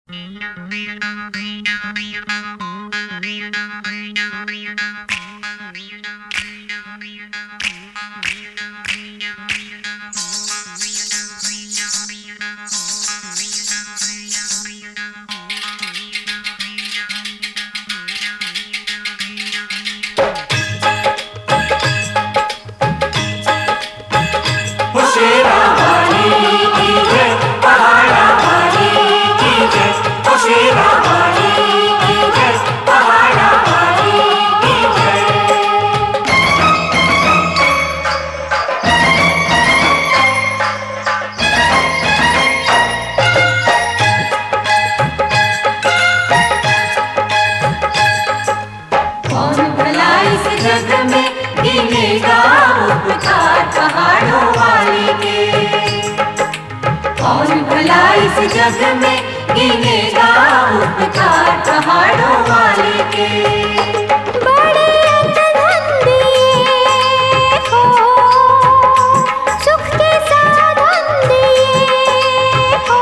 इस जग में गिनेगा उपकार पहाड़ों वाले के। बड़े अनधन दिए हो, सुख के साधन दिए हो।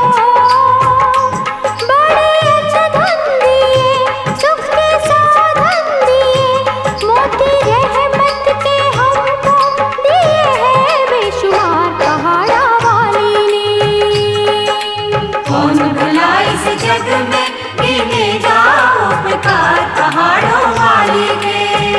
बड़े अनधन दिए, सुख के साधन दिए। मोती रहमत के हमको दिए हैं बेशुमार पहाड़ा वाली ने। कौन भला इस जग में गिनेगा उपकार पहाड़ों वाले के।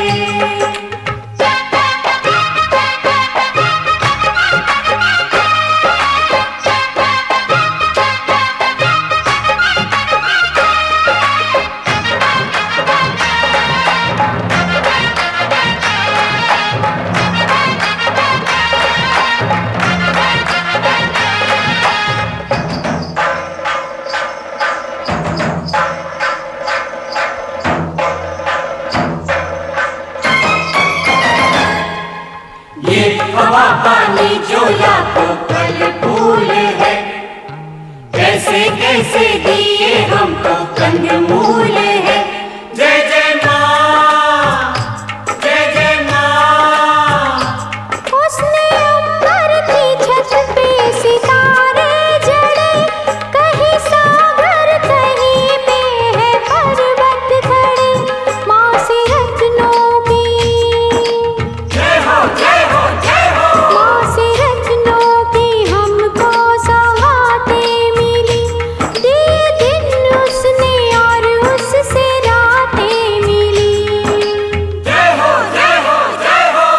ये हवा पानी जो लाखों फल फूल है, कैसे कैसे दिए हमको कंदमूल है। जय जय माँ, जय जय माँ। उसने अंबर की छत पे सितारे जड़े, कहीं सागर कहीं पे है पर्वत खड़े। माँ से रत्नों की, जय हो जय हो जय हो। माँ से रत्नों की हमको सौगातें मिली। दिए दिन उसने और उससे रातें मिली। जय हो जय हो जय हो।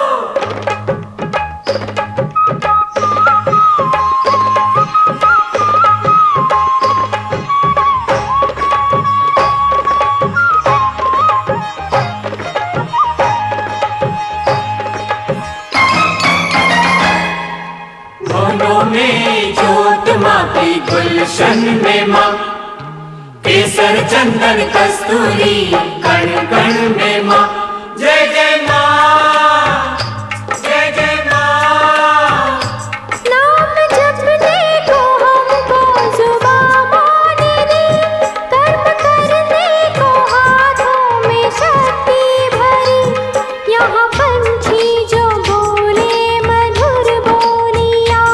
घोंडों में जोत माँ की गुलशन में माँ, केसर चंदन कस्तूरी कण कण में माँ। जय जय माँ, जय जय माँ। नाम जपने को हमको जुबां माँ ने दी, कर्म करने को हाथों में शक्ति भरी। यहाँ पंछी जो बोले मधुर बोलियाँ,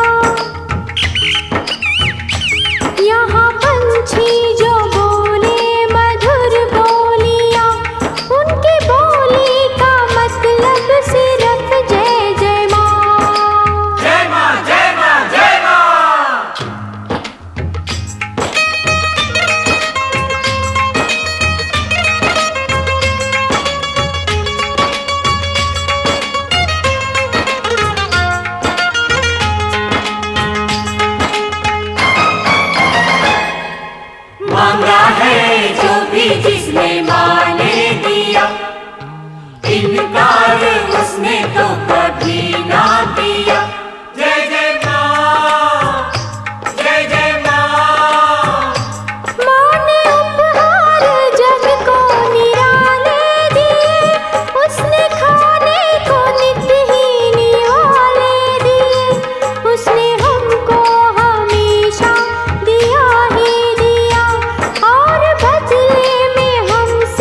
यहाँ पंछी जो बोले मधुर बोलियाँ। उनकी बोली का मतलब सिर्फ जय जय माँ। जय माँ जय माँ जय माँ। मांगा है जो भी जिसने माँ ने दिया, इनकार उसने तो कभी ना किया। जय जय माँ, जय जय माँ। माँ ने उपहार जग को निराले दिए, उसने खाने को नित्य ही निवाले दिए। उसने हमको हमेशा दिया ही दिया, और बदले में हमसे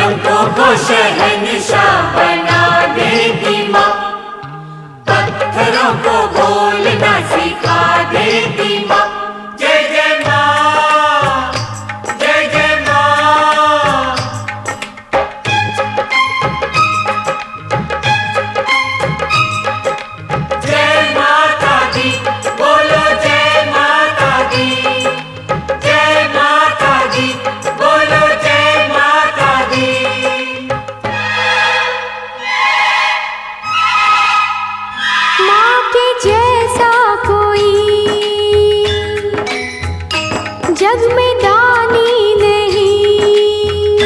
रंगों को शहंशाह बना देती माँ, पत्थरों को बोलना सिखा देती माँ। जय जय माँ, जय जय माँ। जय माता दी, बोलो जय माता दी, जय माता दी, बोलो जय माता दी। माँ के जैसा कोई जग में दानी नहीं,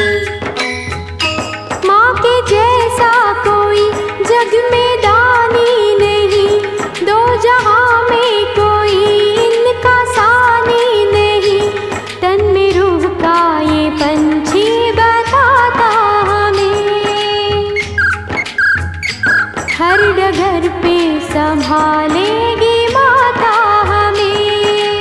माँ के जैसा कोई जग में दानी नहीं, दो जहां में कोई इनका सानी नहीं। तन में रूह का ये पंछी बताता हमें, हर डगर पे संभालेगी माता हमें।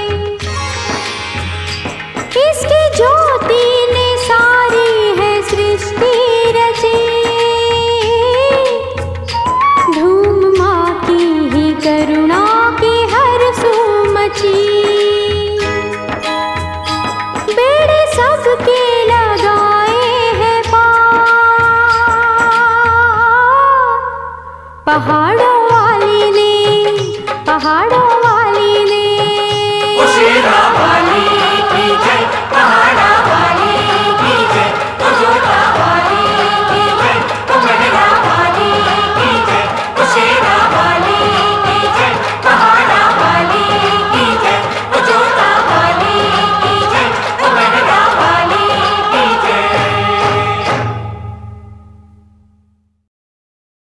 इसकी ज्योति ने सारी है सृष्टि रची, धूम माँ की ही करुणा की हर सू मची। बेड़े सबके लगाए हैं पार, पहाड़ों वाली ने, पहाड़ों वाली ने। ओ शेरा